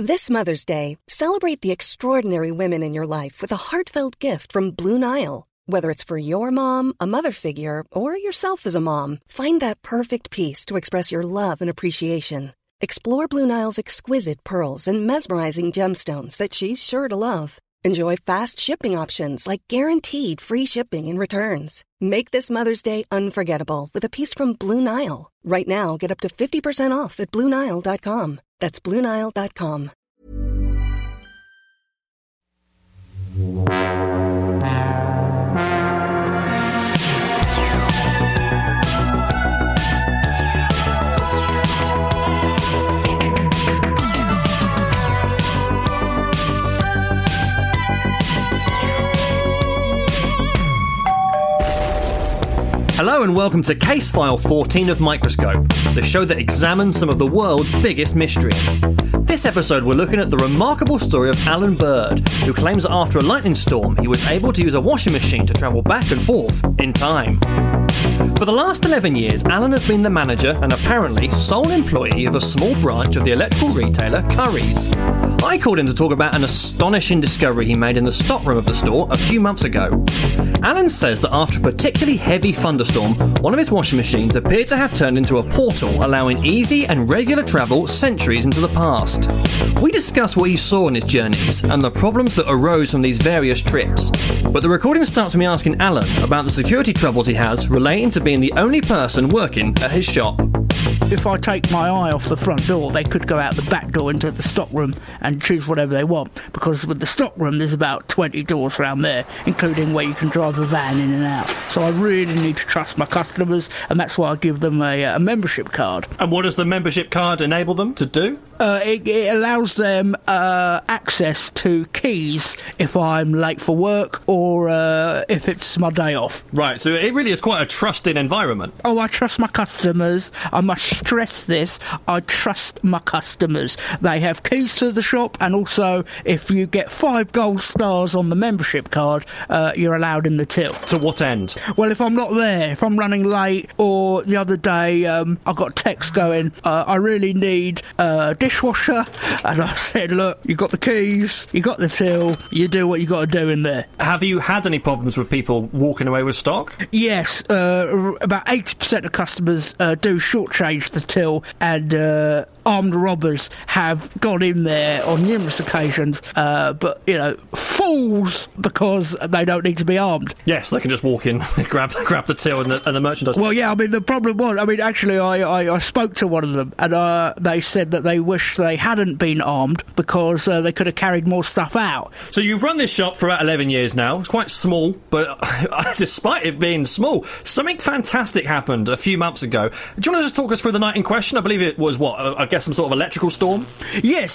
This Mother's Day, celebrate the extraordinary women in your life with a heartfelt gift from Blue Nile. Whether it's for your mom, a mother figure, or yourself as a mom, find that perfect piece to express your love and appreciation. Explore Blue Nile's exquisite pearls and mesmerizing gemstones that she's sure to love. Enjoy fast shipping options like guaranteed free shipping and returns. Make this Mother's Day unforgettable with a piece from Blue Nile. Right now, get up to 50% off at BlueNile.com. That's BlueNile.com. Hello and welcome to Case File 14 of Microscope, the show that examines some of the world's biggest mysteries. This episode we're looking at the remarkable story of Alan Bird, who claims that after a lightning storm he was able to use a washing machine to travel back and forth in time. For the last 11 years, Alan has been the manager and apparently sole employee of a small branch of the electrical retailer Currys. I called him to talk about an astonishing discovery he made in the stockroom of the store a few months ago. Alan says that after a particularly heavy thunderstorm, one of his washing machines appeared to have turned into a portal, allowing easy and regular travel centuries into the past. We discuss what he saw on his journeys and the problems that arose from these various trips. But the recording starts with me asking Alan about the security troubles he has relating to being the only person working at his shop. If I take my eye off the front door, they could go out the back door into the stockroom and choose whatever they want, because with the stockroom there's about 20 doors around there, including where you can drive a van in and out. So I really need to trust my customers, and that's why I give them a membership card. And what does the membership card enable them to do? It allows them access to keys if I'm late for work or if it's my day off. Right, so it really is quite a trusted environment. Oh, I trust my customers. I must stress this. I trust my customers. They have keys to the shop, and also if you get 5 gold stars on the membership card, you're allowed in the till. To what end? Well, if I'm not there, if I'm running late, or the other day I got text going, I really need a dishwasher, and I said, look, you got the keys, you got the till, you do what you got to do in there. Have you had any problems with people walking away with stock? Yes, about 80% of customers do shortchange the till, and armed robbers have gone in there on numerous occasions, but, you know, fools, because they don't need to be armed. Yes, they can just walk in, grab the till and the merchandise. Well, yeah, I mean, the problem was, actually, I spoke to one of them, and they said that they wish they hadn't been armed because they could have carried more stuff out. So you've run this shop for about 11 years now. It's quite small, but despite it being small, something fantastic happened a few months ago. Do you want to just talk us through the night in question? I believe it was, I guess some sort of electrical storm? Yes.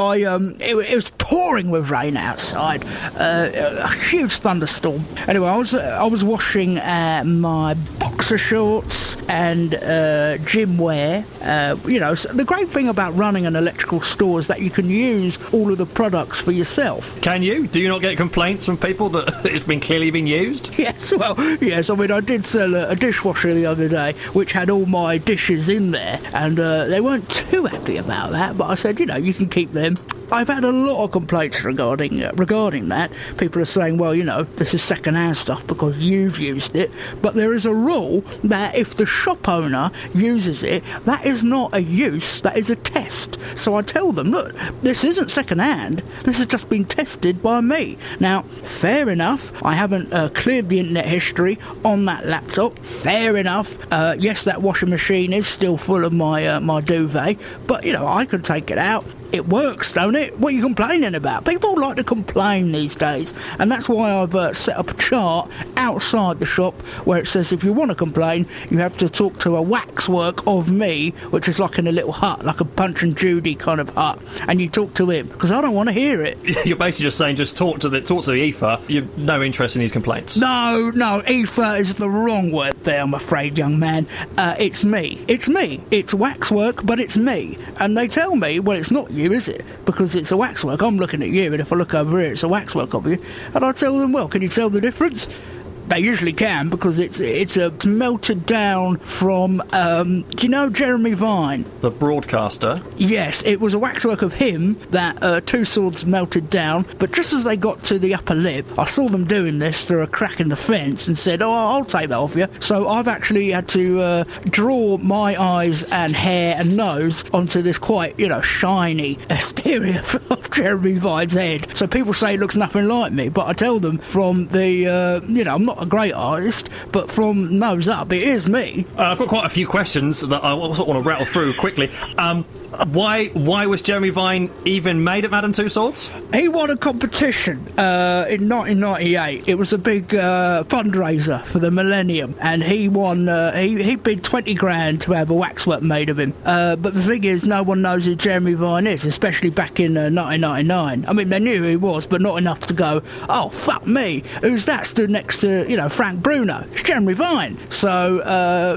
It was pouring with rain outside. A huge thunderstorm. Anyway, I was washing my boxer shorts and gym wear. So the great thing about running an electrical store is that you can use all of the products for yourself. Can you? Do you not get complaints from people that it's been clearly been used? Yes. I did sell a dishwasher the other day, which had all my dishes in there, and they weren't too happy about that, but I said, you can keep them. I've had a lot of complaints regarding that. People are saying, well, this is second-hand stuff because you've used it, but there is a rule that if the shop owner uses it, that is not a use, that is a test. So I tell them, look, this isn't second-hand, this has just been tested by me. Now, fair enough, I haven't cleared the internet history on that laptop. Fair enough, yes, that washing machine is still full of my duvet, but, I can take it out. It works, don't it? What are you complaining about? People like to complain these days, and that's why I've set up a chart outside the shop where it says if you want to complain, you have to talk to a waxwork of me, which is like in a little hut, like a Punch and Judy kind of hut, and you talk to him, because I don't want to hear it. You're basically just saying just talk to the ether. You've no interest in these complaints. No, ether is the wrong word there, I'm afraid, young man. It's me. It's waxwork, but it's me. And they tell me, well, it's not you, is it? Because it's a waxwork. I'm looking at you, and if I look over here, it's a waxwork of you. And I tell them, well, can you tell the difference? They usually can, because it's melted down from, do you know Jeremy Vine? The broadcaster? Yes, it was a waxwork of him that Two Swords melted down, but just as they got to the upper lip, I saw them doing this through a crack in the fence and said, I'll take that off you. So I've actually had to draw my eyes and hair and nose onto this quite, shiny exterior of Jeremy Vine's head. So people say it looks nothing like me, but I tell them from the, I'm not a great artist, but from nose up, it is me. I've got quite a few questions that I also want to rattle through quickly. Why was Jeremy Vine even made at Madame Two Swords? He won a competition in 1998. It was a big fundraiser for the millennium, and he won. He bid 20 grand to have a waxwork made of him. But the thing is, no one knows who Jeremy Vine is, especially back in 1999. I mean, they knew who he was, but not enough to go, oh, fuck me, who's that stood next to, Frank Bruno? It's Jeremy Vine. So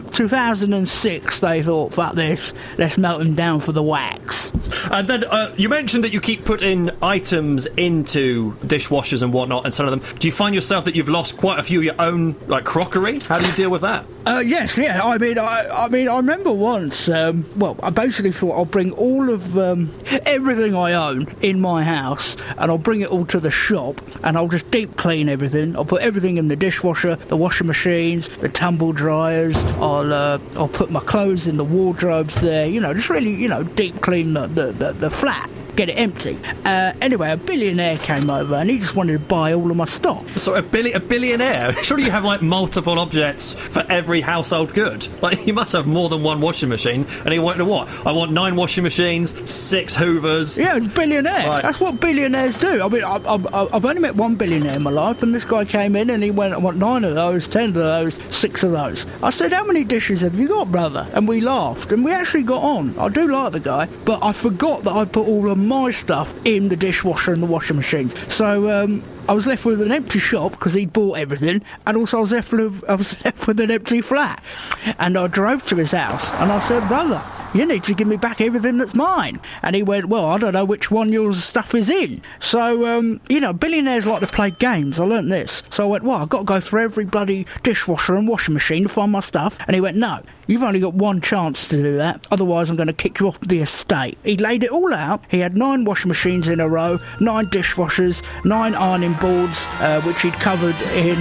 2006, they thought, fuck this, let's melt him down for the wax. And then you mentioned that you keep putting items into dishwashers and whatnot and selling them. Do you find yourself that you've lost quite a few of your own crockery? How do you deal with that? Yes, yeah. I mean, I remember once. I basically thought I'll bring all of everything I own in my house, and I'll bring it all to the shop, and I'll just deep clean everything. I'll put everything in the dishwasher, the washing machines, the tumble dryers. I'll put my clothes in the wardrobes there. Just really, deep clean the flat. Get it empty. Anyway, a billionaire came over and he just wanted to buy all of my stock. So a billionaire? Surely you have multiple objects for every household good. You must have more than one washing machine. And he wanted what? I want 9 washing machines, 6 Hoovers. Yeah, it's billionaire. Right. That's what billionaires do. I mean, I've only met one billionaire in my life, and this guy came in and he went, I want 9 of those, 10 of those, 6 of those. I said, how many dishes have you got, brother? And we laughed, and we actually got on. I do like the guy, but I forgot that I put all of my stuff in the dishwasher and the washing machines. So I was left with an empty shop because he'd bought everything, and also I was left with an empty flat. And I drove to his house and I said, brother, you need to give me back everything that's mine. And he went, well, I don't know which one your stuff is in. So, billionaires like to play games. I learnt this. So I went, well, I've got to go through every bloody dishwasher and washing machine to find my stuff. And he went, no, you've only got one chance to do that. Otherwise, I'm going to kick you off the estate. He laid it all out. He had 9 washing machines in a row, 9 dishwashers, 9 ironing boards, which he'd covered in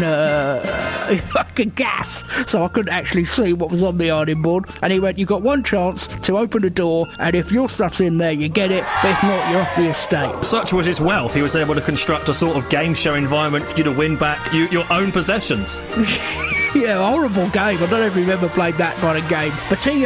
gas, so I couldn't actually see what was on the ironing board. And he went, you've got one chance to open the door, and if your stuff's in there, you get it, but if not, you're off the estate. Such was his wealth, he was able to construct a sort of game show environment for you to win back your own possessions. Yeah, horrible game. I don't know if you've ever played that kind of game. But he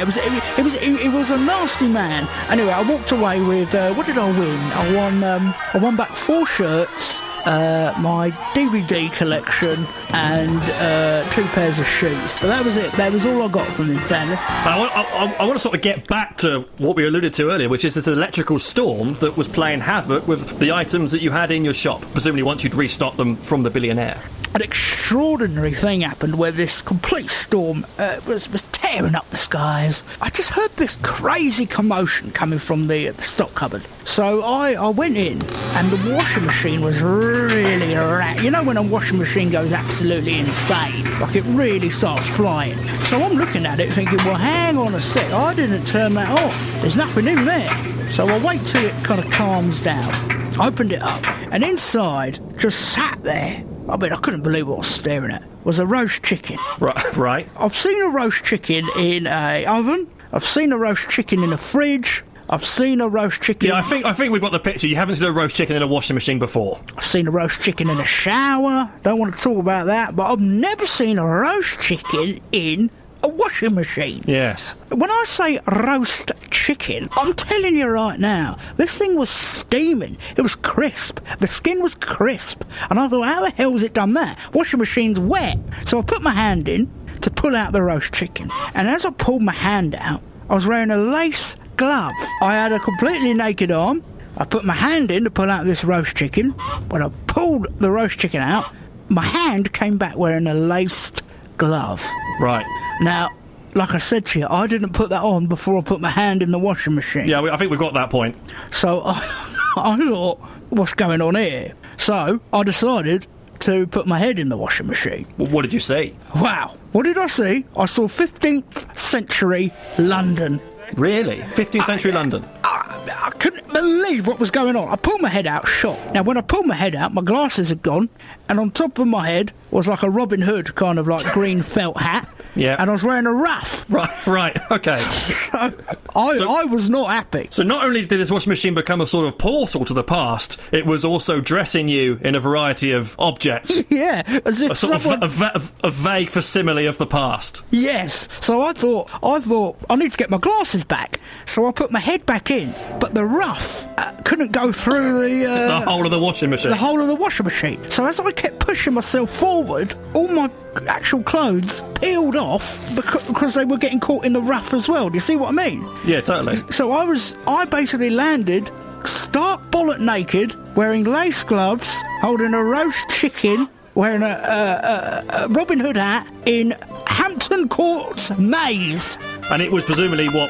was a nasty man. Anyway, I walked away with, what did I win? I won back 4 shirts, my DVD collection, and 2 pairs of shoes. But that was it. That was all I got from Nintendo. I want to sort of get back to what we alluded to earlier, which is this electrical storm that was playing havoc with the items that you had in your shop, presumably once you'd restocked them from the billionaire. An extraordinary thing happened where this complete storm was tearing up the skies. I just heard this crazy commotion coming from the stock cupboard. So I went in, and the washing machine was really you know when a washing machine goes absolutely insane, like it really starts flying. So I'm looking at it thinking, well, hang on a sec, I didn't turn that on. There's nothing in there. So I wait till it kind of calms down. Opened it up, and inside, just sat there, I mean, I couldn't believe what I was staring at, was a roast chicken. Right. I've seen a roast chicken in a oven. I've seen a roast chicken in a fridge. I've seen a roast chicken... Yeah, I think we've got the picture. You haven't seen a roast chicken in a washing machine before. I've seen a roast chicken in a shower. Don't want to talk about that, but I've never seen a roast chicken in a washing machine. Yes. When I say roast chicken, I'm telling you right now, this thing was steaming. It was crisp. The skin was crisp. And I thought, how the hell has it done that? Washing machine's wet. So I put my hand in to pull out the roast chicken. And as I pulled my hand out, I was wearing a lace glove. I had a completely naked arm. I put my hand in to pull out this roast chicken. When I pulled the roast chicken out, my hand came back wearing a laced glove. Right. Now, like I said to you, I didn't put that on before I put my hand in the washing machine. Yeah, I think we've got that point. So I thought, what's going on here? So I decided to put my head in the washing machine. Well, what did you see? Wow, what did I see? I saw 15th century London. Really? 15th century London? I couldn't believe what was going on. I pulled my head out, shocked. Now, when I pulled my head out, my glasses had gone, and on top of my head was like a Robin Hood kind of like green felt hat. Yeah. And I was wearing a ruff. Right, okay. So I was not happy. So not only did this washing machine become a sort of portal to the past, it was also dressing you in a variety of objects. Yeah, as if a sort someone... of a vague facsimile of the past. Yes. So I thought I need to get my glasses back. So I put my head back in, but the ruff couldn't go through the whole of the washing machine. The whole of the washing machine. So as I kept pushing myself forward, all my actual clothes peeled off because they were getting caught in the ruff as well. Do you see what I mean? Yeah, totally. So I basically landed stark bollock naked, wearing lace gloves, holding a roast chicken, wearing a Robin Hood hat in Hampton Courts maze. And it was presumably what,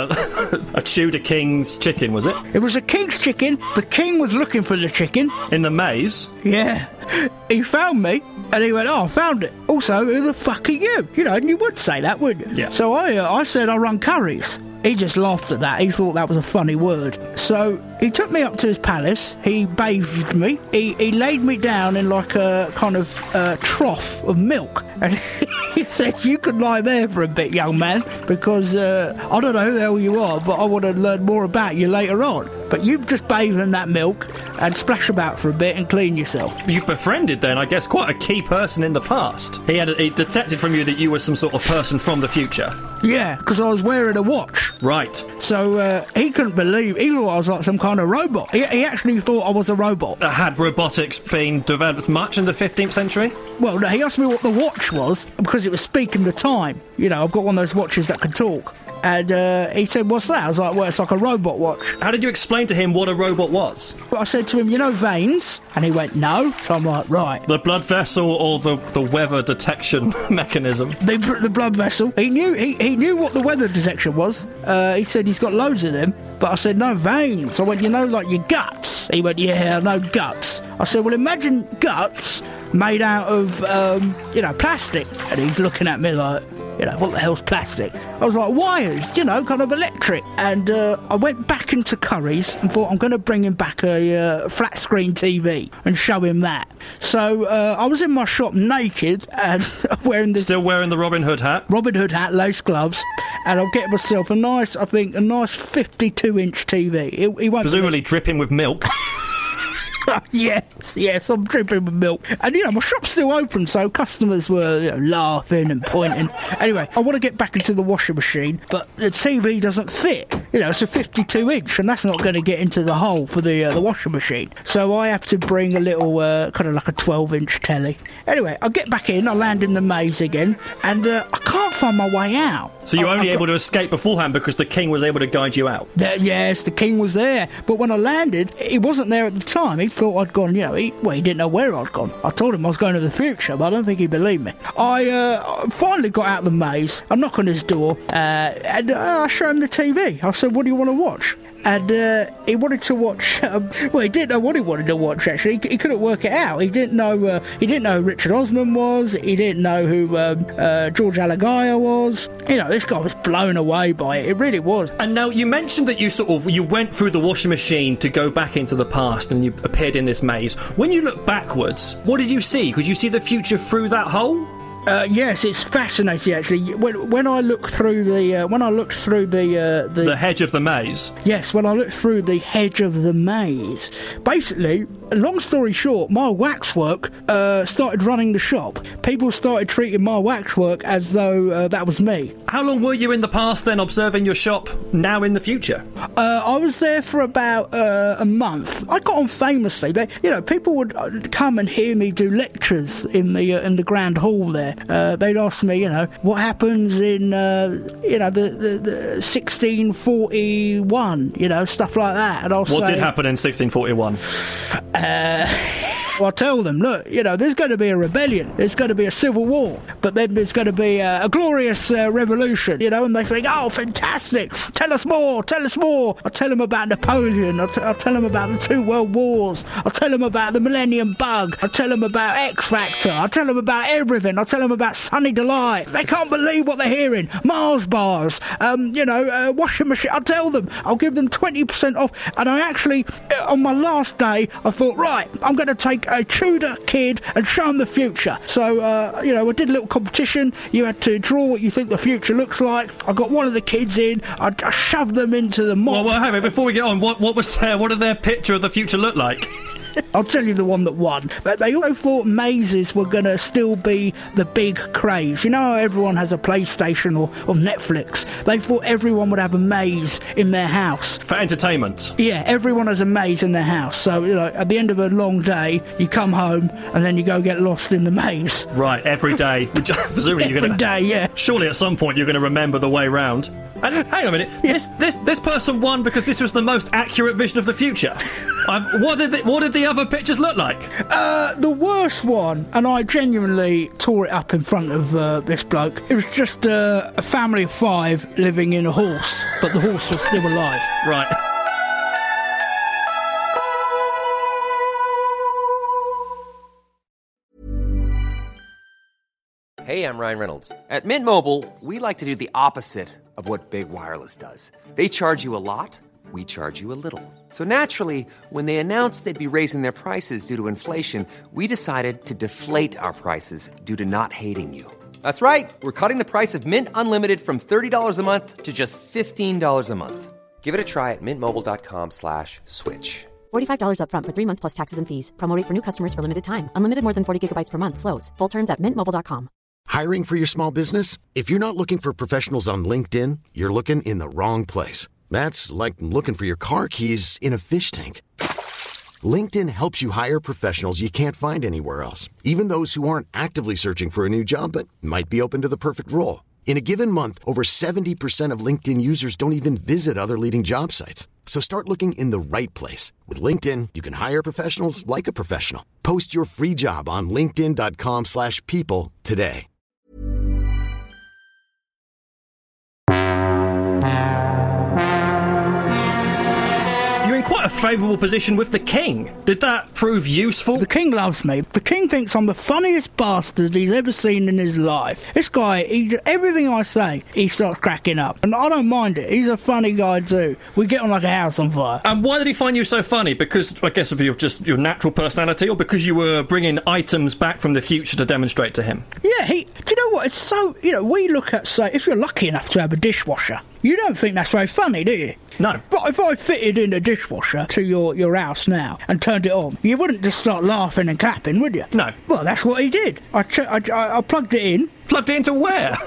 a Tudor King's chicken, was it? It was a king's chicken. The king was looking for the chicken. In the maze? Yeah. He found me, and he went, I found it. Also, who the fuck are you? You know, and you would say that, wouldn't you? Yeah. So I said I run curries. He just laughed at that. He thought that was a funny word. So he took me up to his palace. He bathed me. He laid me down in like a kind of trough of milk. And he said, you could lie there for a bit, young man, because I don't know who the hell you are, but I want to learn more about you later on. But you just bathe in that milk and splash about for a bit and clean yourself. You've befriended, then, I guess, quite a key person in the past. He detected from you that you were some sort of person from the future. Yeah, because I was wearing a watch. Right. So he couldn't believe. He thought I was like some kind of robot. He actually thought I was a robot. Had robotics been developed much in the 15th century? Well, no, he asked me what the watch was because it was speaking the time. You know, I've got one of those watches that can talk. And he said, what's that? I was like, well, it's like a robot watch. How did you explain to him what a robot was? I said to him, you know veins? And he went, no. So I'm like, right. The blood vessel or the weather detection mechanism? The blood vessel. He knew what the weather detection was. He said he's got loads of them. But I said, no veins. I went, you know, like your guts? He went, yeah, no guts. I said, well, imagine guts made out of, plastic. And he's looking at me like, you know, what the hell's plastic? I was like, wires, you know, kind of electric. And I went back into Curry's and thought I'm going to bring him back a flat screen TV and show him that. So I was in my shop naked and wearing this... Still wearing the Robin Hood hat? Robin Hood hat, lace gloves. And I'll get myself a nice 52-inch TV. He won't presumably dripping with milk. Yes, I'm dripping with milk. And, you know, my shop's still open, so customers were laughing and pointing. Anyway, I want to get back into the washing machine, but the TV doesn't fit. You know, it's a 52-inch, and that's not going to get into the hole for the washing machine. So I have to bring a little, kind of like a 12-inch telly. Anyway, I get back in, I land in the maze again, and I can't find my way out. So you were only able to escape beforehand because the king was able to guide you out? Yes, the king was there. But when I landed, he wasn't there at the time. He thought I'd gone, he didn't know where I'd gone. I told him I was going to the future, but I don't think he believed me. I finally got out of the maze. I knock on his door, and I show him the TV. I said, what do you want to watch? And he wanted to watch. He didn't know what he wanted to watch. Actually, he couldn't work it out. He didn't know. He didn't know who Richard Osman was. He didn't know who George Alagaya was. You know, this guy was blown away by it. It really was. And now you mentioned that you went through the washing machine to go back into the past, and you appeared in this maze. When you look backwards, what did you see? Could you see the future through that hole? Yes, it's fascinating actually. When I look through the hedge of the maze. Yes, when I looked through the hedge of the maze. Basically, long story short, my waxwork started running the shop. People started treating my waxwork as though that was me. How long were you in the past then, observing your shop? Now in the future? I was there for about a month. I got on famously. People would come and hear me do lectures in the grand hall there. They'd ask me, what happens in, the 1641, stuff like that. And I'll say... What did happen in 1641? I tell them, look, there's going to be a rebellion, there's going to be a civil war, but then there's going to be a glorious revolution, and they think, oh, fantastic, tell us more. I tell them about Napoleon, I tell them about the 2 world wars, I tell them about the Millennium Bug, I tell them about X Factor, I tell them about everything, I tell them about Sunny Delight. They can't believe what they're hearing. Mars bars, washing machine. I tell them, I'll give them 20% off. And I actually, on my last day, I thought, right, I'm going to take a Tudor kid and show them the future. So, I did a little competition. You had to draw what you think the future looks like. I got one of the kids in. I shoved them into the mop. Well, hey, before we get on, what was there? What did their picture of the future look like? I'll tell you the one that won. But they all thought mazes were going to still be the big craze. You know how everyone has a PlayStation or Netflix? They thought everyone would have a maze in their house. For entertainment? Yeah, everyone has a maze in their house. So, at the end of a long day, you come home and then you go get lost in the maze. Right, every day. Presumably you're every day, yeah. Surely at some point you're going to remember the way round. And hang on a minute, yeah. This person won because this was the most accurate vision of the future. What did the other pictures look like? The worst one, and I genuinely tore it up in front of this bloke. It was just a family of 5 living in a horse, but the horse was still alive. Right. Hey, I'm Ryan Reynolds. At Mint Mobile, we like to do the opposite of what Big Wireless does. They charge you a lot, we charge you a little. So naturally, when they announced they'd be raising their prices due to inflation, we decided to deflate our prices due to not hating you. That's right. We're cutting the price of Mint Unlimited from $30 a month to just $15 a month. Give it a try at mintmobile.com/switch. $45 up front for 3 months plus taxes and fees. Promo rate for new customers for limited time. Unlimited more than 40 gigabytes per month. Slows full terms at mintmobile.com. Hiring for your small business? If you're not looking for professionals on LinkedIn, you're looking in the wrong place. That's like looking for your car keys in a fish tank. LinkedIn helps you hire professionals you can't find anywhere else, even those who aren't actively searching for a new job but might be open to the perfect role. In a given month, over 70% of LinkedIn users don't even visit other leading job sites. So start looking in the right place. With LinkedIn, you can hire professionals like a professional. Post your free job on linkedin.com/people today. You're in quite a favourable position with the king. Did that prove useful? The king loves me. The king thinks I'm the funniest bastard he's ever seen in his life. This guy, everything I say, he starts cracking up. And I don't mind it. He's a funny guy too. We get on like a house on fire. And why did he find you so funny? Because, I guess, of your natural personality, or because you were bringing items back from the future to demonstrate to him? Yeah, do you know what? It's so, we look at, say, if you're lucky enough to have a dishwasher, you don't think that's very funny, do you? No. But if I fitted in a dishwasher to your house now and turned it on, you wouldn't just start laughing and clapping, would you? No. Well, that's what he did. I plugged it in. Plugged it into where?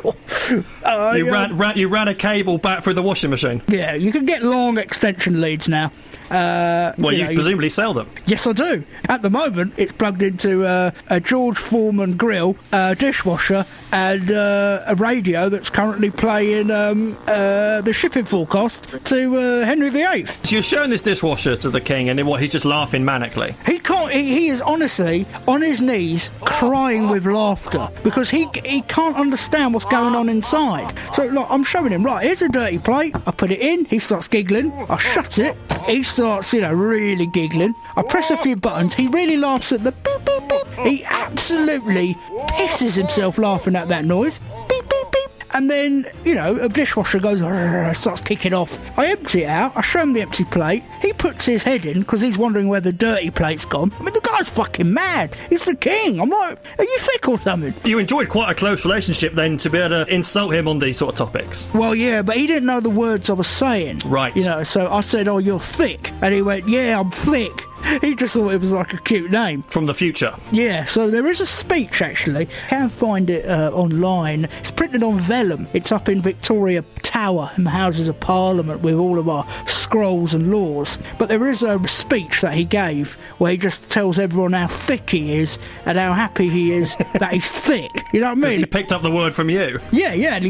You ran a cable back through the washing machine? Yeah, you can get long extension leads now. You presumably sell them? Yes, I do. At the moment, it's plugged into a George Foreman grill, dishwasher, and a radio that's currently playing the shipping forecast to Henry VIII. So you're showing this dishwasher to the king, and he's just laughing manically? He can't. He is honestly on his knees crying with laughter because he can't understand what's going on inside. So look, I'm showing him, right, here's a dirty plate. I put it in. He starts giggling. I shut it. He starts, really giggling. I press a few buttons. He really laughs at the beep, beep, beep. He absolutely pisses himself laughing at that noise. Beep, beep, beep. And then, a dishwasher goes, starts kicking off. I empty it out. I show him the empty plate. He puts his head in because he's wondering where the dirty plate's gone. I mean, the guy's fucking mad. He's the king. I'm like, are you thick or something? You enjoyed quite a close relationship then to be able to insult him on these sort of topics. Well, yeah, but he didn't know the words I was saying. Right. So I said, oh, you're thick. And he went, yeah, I'm thick. He just thought it was like a cute name. From the future? Yeah, so there is a speech, actually. You can find it online. It's printed on vellum. It's up in Victoria Tower in the Houses of Parliament with all of our scrolls and laws. But there is a speech that he gave where he just tells everyone how thick he is and how happy he is that he's thick. You know what I mean? He picked up the word from you. Yeah. And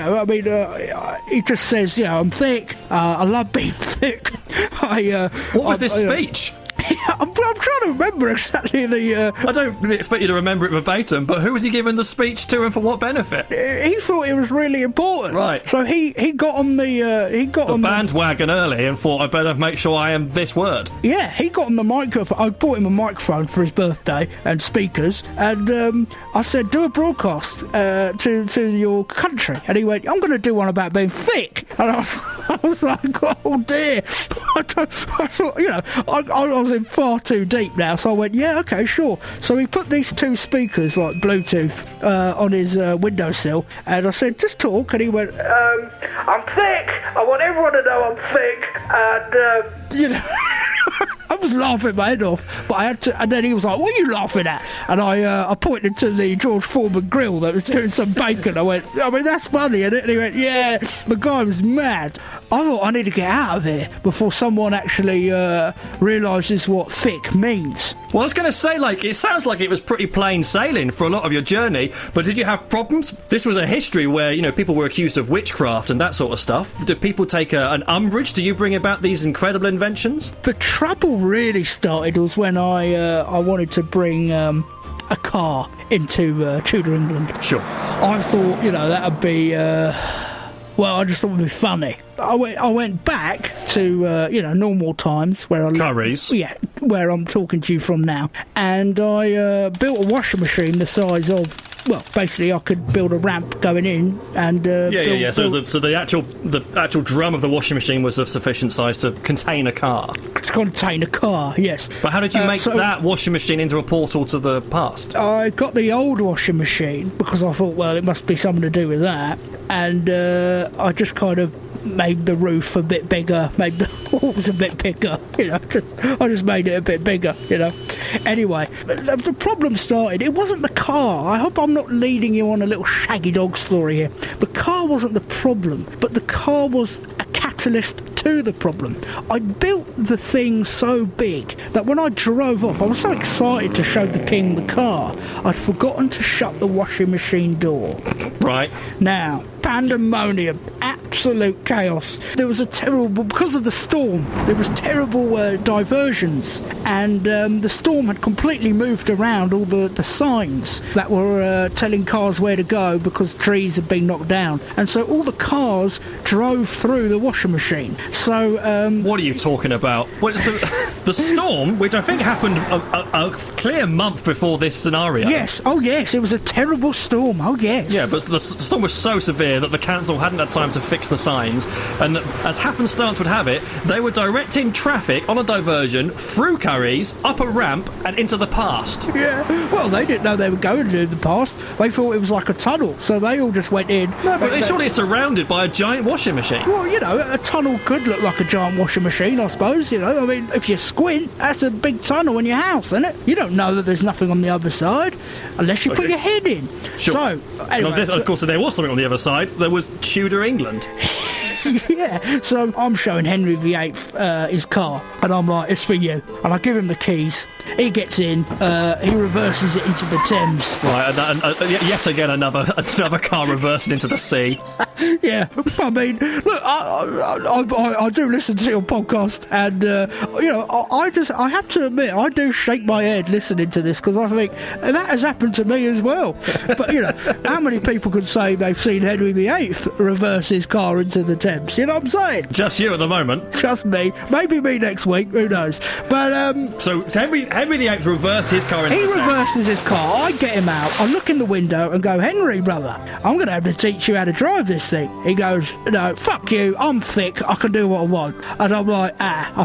he just says, I'm thick. I love being thick. What was this speech? I'm trying to remember exactly the... I don't really expect you to remember it verbatim, but who was he giving the speech to and for what benefit? He thought it was really important. Right. So he got on the... bandwagon early and thought, I better make sure I am this word. Yeah, he got on the microphone. I bought him a microphone for his birthday and speakers, and I said, do a broadcast to your country. And he went, I'm going to do one about being thick. And I was like, oh dear. I thought, you know, I was in far too deep now, so I went, yeah, okay, sure. So he put these two speakers, like Bluetooth, on his windowsill, and I said, just talk, and he went, I'm thick. I want everyone to know I'm thick, and, you know... I was laughing my head off, but I had to, and then he was like, what are you laughing at? And I pointed to the George Foreman grill that was doing some bacon. I went, I mean, that's funny, isn't it? And he went, yeah, the guy was mad. I thought, I need to get out of here before someone actually realises what thick means. Well, I was going to say, like, it sounds like it was pretty plain sailing for a lot of your journey, but did you have problems? This was a history where, you know, people were accused of witchcraft and that sort of stuff. Did people take an umbrage? Do you bring about these incredible inventions? The trouble really started was when I wanted to bring a car into Tudor England. Sure. I thought, you know, that would be... well, I just thought it would be funny. I went back to, you know, normal times where I... Curries. Yeah, where I'm talking to you from now. And I built a washing machine the size of... Well, basically, I could build a ramp going in and... So the actual drum of the washing machine was of sufficient size to contain a car. To contain a car, yes. But how did you make that washing machine into a portal to the past? I got the old washing machine because I thought, well, it must be something to do with that. And I just kind of made the roof a bit bigger, made the walls a bit bigger, you know. I just made it a bit bigger, you know. Anyway, the problem started. It wasn't the car. I hope I'm not leading you on a little shaggy dog story here. The car wasn't the problem, but the car was a catalyst to the problem. I built the thing so big that when I drove off, I was so excited to show the king the car, I'd forgotten to shut the washing machine door. Right. Now, pandemonium, absolute chaos. There was a terrible, because of the storm, there was terrible diversions, and the storm had completely moved around all the signs that were telling cars where to go because trees had been knocked down, and so all the cars drove through the washing machine. So what are you talking about? The storm, which I think happened a clear month before this scenario. Yes, oh yes, it was a terrible storm, oh yes. Yeah, but the storm was so severe that the council hadn't had time to fix the signs, and as happenstance would have it, they were directing traffic on a diversion through Curry's, up a ramp, and into the past. Yeah, well, they didn't know they were going to the past. They thought it was like a tunnel, so they all just went in. No, but surely it's surrounded by a giant washing machine. Well, you know, a tunnel could look like a giant washing machine, I suppose, you know. I mean, if you squint, that's a big tunnel in your house, isn't it? You don't know that there's nothing on the other side unless you put your head in. Sure. So, anyway, of course, there was something on the other side. There was Tudor England. Yeah, so I'm showing Henry VIII his car, and I'm like, it's for you. And I give him the keys. He gets in, he reverses it into the Thames. Right, yet again another car reversing into the sea. Yeah, I mean, look, I do listen to your podcast, and you know, I have to admit, I do shake my head listening to this because I think that has happened to me as well. But you know, how many people could say they've seen Henry VIII reverse his car into the Thames? You know what I'm saying? Just you at the moment. Just me. Maybe me next week. Who knows? But so Henry VIII reversed his car into the Thames. He reverses his car. I get him out. I look in the window and go, Henry, brother, I'm going to have to teach you how to drive this thing. He goes, no, fuck you, I'm thick, I can do what I want. And I'm like,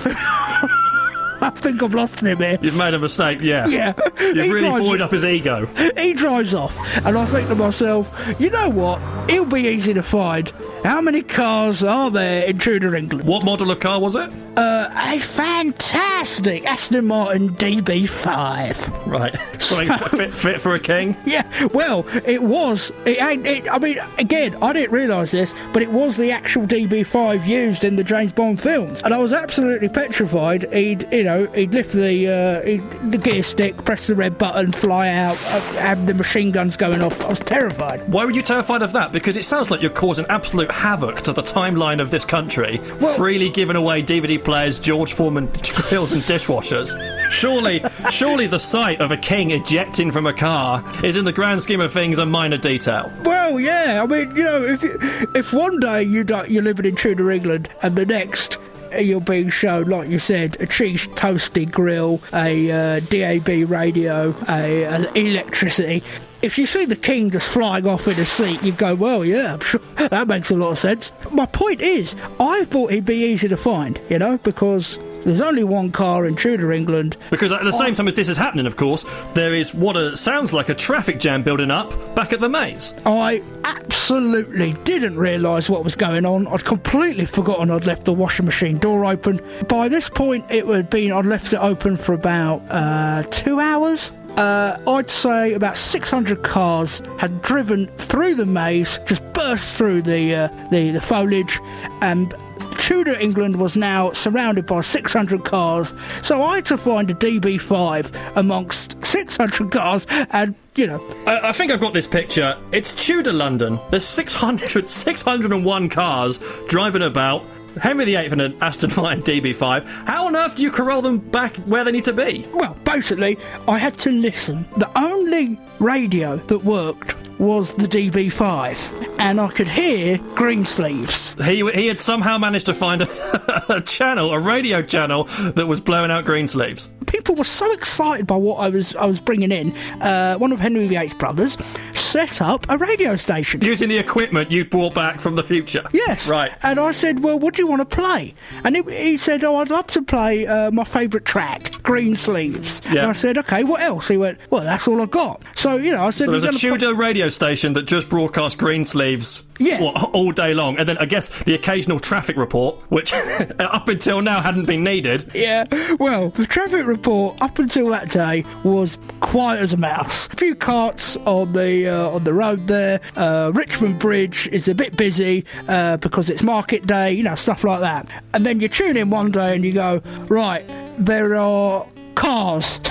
I think I've lost him here. You've made a mistake, yeah. Yeah. You've really buoyed up his ego. He drives off, and I think to myself, you know what? He'll be easy to find. How many cars are there in Tudor England? What model of car was it? A fantastic Aston Martin DB5. Right. Fit for a king? Yeah, well, it was. I mean, again, I didn't realise this, but it was the actual DB5 used in the James Bond films. And I was absolutely petrified he'd he'd lift the gear stick, press the red button, fly out, have the machine guns going off. I was terrified. Why were you terrified of that? Because it sounds like you're causing absolute havoc to the timeline of this country, freely giving away DVD players, George Foreman grills and dishwashers. Surely the sight of a king ejecting from a car is, in the grand scheme of things, a minor detail. Well, yeah, I mean, if one day you're living in Tudor England and the next you're being shown, like you said, a cheese toasty grill, a DAB radio, an electricity. If you see the king just flying off in a seat, you go, well, yeah, I'm sure that makes a lot of sense. My point is, I thought he'd be easy to find, because there's only one car in Tudor England. Because at the same time as this is happening, of course, there is what sounds like a traffic jam building up back at the maze. I absolutely didn't realise what was going on. I'd completely forgotten I'd left the washing machine door open. By this point, I'd left it open for about 2 hours. I'd say about 600 cars had driven through the maze, just burst through the foliage, and Tudor England was now surrounded by 600 cars. So I had to find a DB5 amongst 600 cars, and I think I've got this picture. It's Tudor London. There's 601 cars driving about. Henry VIII and an Aston Martin DB5. How on earth do you corral them back where they need to be? Well, basically, I had to listen. The only radio that worked was the DB5, and I could hear Greensleeves. He had somehow managed to find a radio channel that was blowing out Greensleeves. People were so excited by what I was bringing in. One of Henry VIII's brothers set up a radio station using the equipment you brought back from the future. Yes, right. And I said, "Well, what do you want to play?" And he said, "Oh, I'd love to play my favourite track, Greensleeves." Yeah. And I said, "Okay, what else?" He went, "Well, that's all I got." So I said, "So there's a Tudor radio station that just broadcast Greensleeves." Yeah. All day long. And then I guess the occasional traffic report, which up until now hadn't been needed. Yeah, well, the traffic report up until that day was quiet as a mouse. A few carts on the road there. Richmond Bridge is a bit busy because it's market day, stuff like that. And then you tune in one day and you go, right, there are cars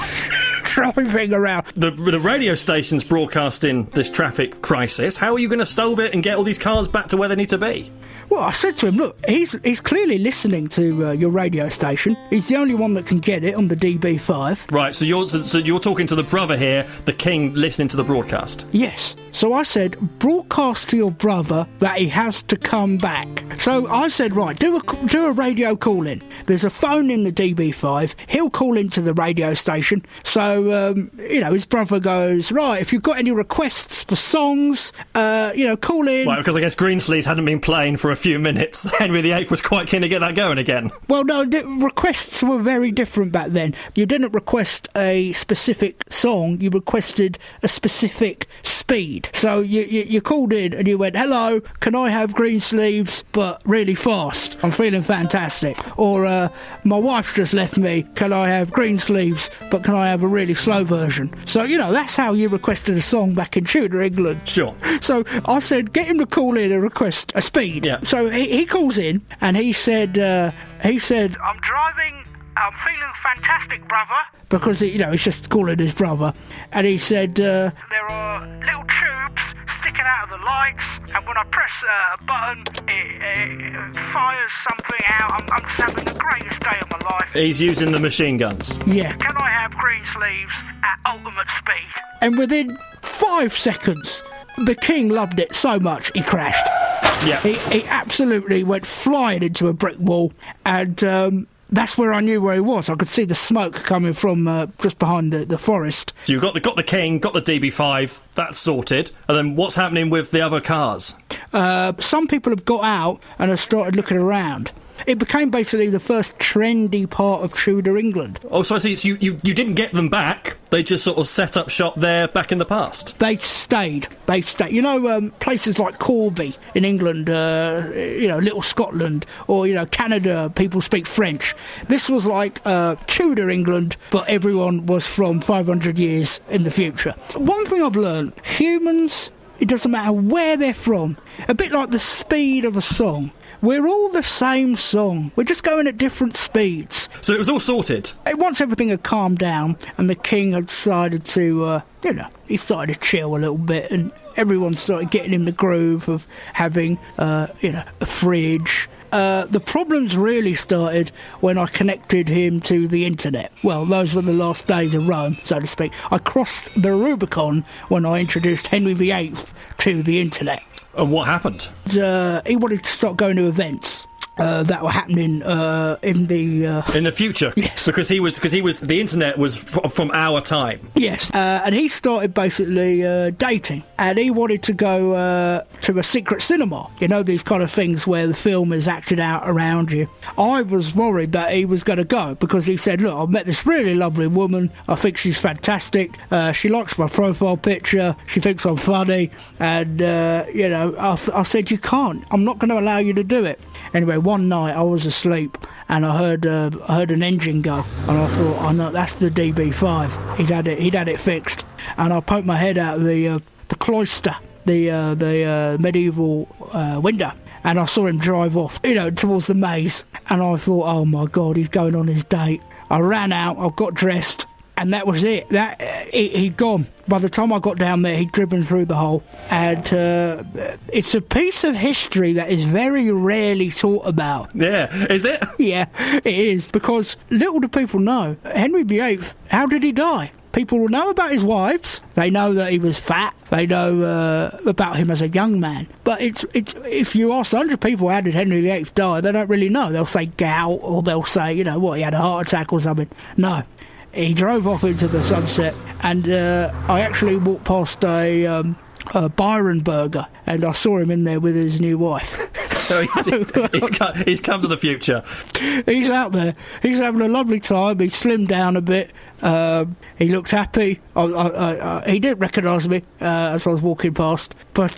driving around. The radio station's broadcasting this traffic crisis. How are you going to solve it and get all these cars back to where they need to be? Well, I said to him, look, he's clearly listening to your radio station. He's the only one that can get it on the DB5. Right, so you're talking to the brother here, the king listening to the broadcast. Yes. So I said, broadcast to your brother that he has to come back. So I said, right, do a radio call-in. There's a phone in the DB5. He'll call into the radio station. So, his brother goes, right, if you've got any requests for songs, call in. Right, because I guess Greensleeves hadn't been playing for a few minutes. Henry VIII was quite keen to get that going again. Well, no, requests were very different back then. You didn't request a specific song, you requested a specific speed. So you called in and you went, hello, can I have Greensleeves, but really fast? I'm feeling fantastic. Or, my wife just left me, can I have Greensleeves, but can I have a really slow version? So, that's how you requested a song back in Tudor England. Sure. So I said, get him to call in and request a speed. Yeah. So he calls in and he said, I'm driving, I'm feeling fantastic, brother. Because, he's just calling his brother. And he said, there are little tubes sticking out of the lights, and when I press a button, it fires something out. I'm just having the greatest day of my life. He's using the machine guns. Yeah. Can I have Greensleeves at ultimate speed? And within 5 seconds, the king loved it so much, he crashed. Yeah. He absolutely went flying into a brick wall, and that's where I knew where he was. I could see the smoke coming from just behind the forest. So you've got the king, got the DB5, that's sorted. And then what's happening with the other cars? Some people have got out and have started looking around. It became basically the first trendy part of Tudor England. Oh, so I see. So you didn't get them back. They just sort of set up shop there back in the past. They stayed. Places like Corby in England, Little Scotland, or, Canada, people speak French. This was like Tudor England, but everyone was from 500 years in the future. One thing I've learned, humans, it doesn't matter where they're from, a bit like the speed of a song. we're all the same song. We're just going at different speeds. So it was all sorted? Once everything had calmed down and the king had decided to, he started to chill a little bit, and everyone started getting in the groove of having, a fridge. The problems really started when I connected him to the internet. Well, those were the last days of Rome, so to speak. I crossed the Rubicon when I introduced Henry VIII to the internet. And what happened? He wanted to start going to events that were happening in the future. Yes, because he was the internet was from our time. Yes, and he started basically dating, and he wanted to go to a secret cinema. You know, these kind of things where the film is acted out around you. I was worried that he was going to go because he said, "Look, I've met this really lovely woman. I think she's fantastic. She likes my profile picture. She thinks I'm funny." And I said, "You can't. I'm not going to allow you to do it." Anyway, one night I was asleep and I heard an engine go, and I thought, "Oh no, that's the DB5. He'd had it fixed." And I poked my head out the cloister, the medieval window, and I saw him drive off, towards the maze. And I thought, "Oh my God, he's going on his date." I ran out, I got dressed, and that was it. He'd gone. By the time I got down there, he'd driven through the hole. And it's a piece of history that is very rarely taught about. Yeah, is it? Yeah, it is. Because little do people know, Henry VIII, how did he die? People will know about his wives. They know that he was fat. They know about him as a young man. But it's if you ask 100 people how did Henry VIII die, they don't really know. They'll say gout, or they'll say, he had a heart attack or something. No. He drove off into the sunset, and I actually walked past a Byron Burger, and I saw him in there with his new wife. So he's come to the future. He's out there. He's having a lovely time. He slimmed down a bit. He looked happy. He didn't recognise me as I was walking past. But,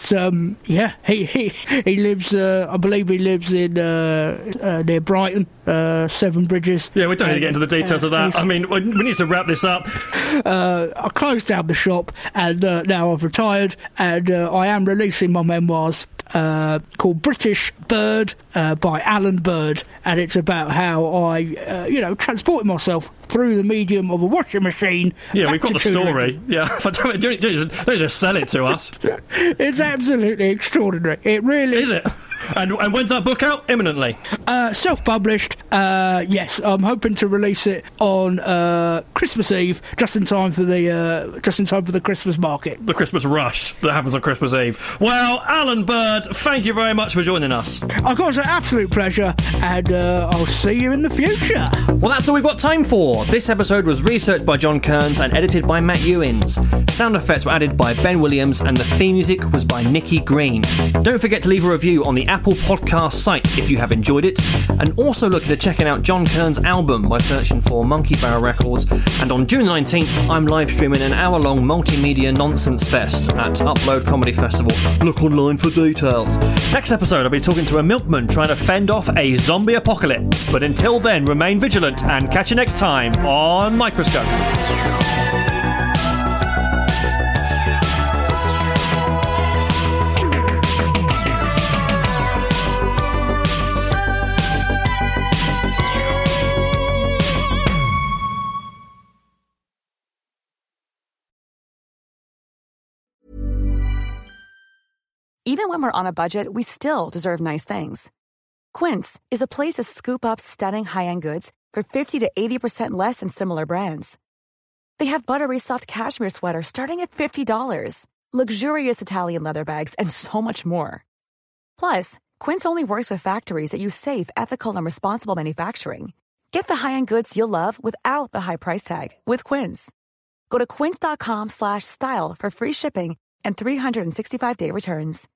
he lives, I believe he lives in near Brighton, Seven Bridges. Yeah, we don't need to get into the details of that. I mean, we need to wrap this up. I closed down the shop, and now I've retired, and I am releasing my memoirs called British Bird by Alan Bird, and it's about how I, transported myself through the medium of a washing machine. Yeah, we've got the story. Yeah, don't just sell it to us. It's absolutely extraordinary. It really is. It? And when's that book out? Imminently. Self-published. Yes, I'm hoping to release it on Christmas Eve, just in time for the Christmas market. The Christmas rush that happens on Christmas Eve. Well, Alan Bird, thank you very much for joining us. Of course, an absolute pleasure, and I'll see you in the future. Well, that's all we've got time for. This episode was researched by John Kearns and edited by Matt Ewins. Sound effects were added by Ben Williams, and the theme music was by Nikki Green. Don't forget to leave a review on the Apple Podcast site if you have enjoyed it, and also look at checking out John Kearns' album by searching for Monkey Barrel Records. And on June 19th, I'm live streaming an hour-long multimedia nonsense fest at Upload Comedy Festival. Look online for details. Next episode, I'll be talking to a milkman trying to fend off a zombie apocalypse. But until then, remain vigilant and catch you next time on Microscope. Even when we're on a budget, we still deserve nice things. Quince is a place to scoop up stunning high-end goods for 50 to 80% less than similar brands. They have buttery soft cashmere sweaters starting at $50, luxurious Italian leather bags, and so much more. Plus, Quince only works with factories that use safe, ethical, and responsible manufacturing. Get the high-end goods you'll love without the high price tag with Quince. Go to quince.com/style for free shipping and 365-day returns.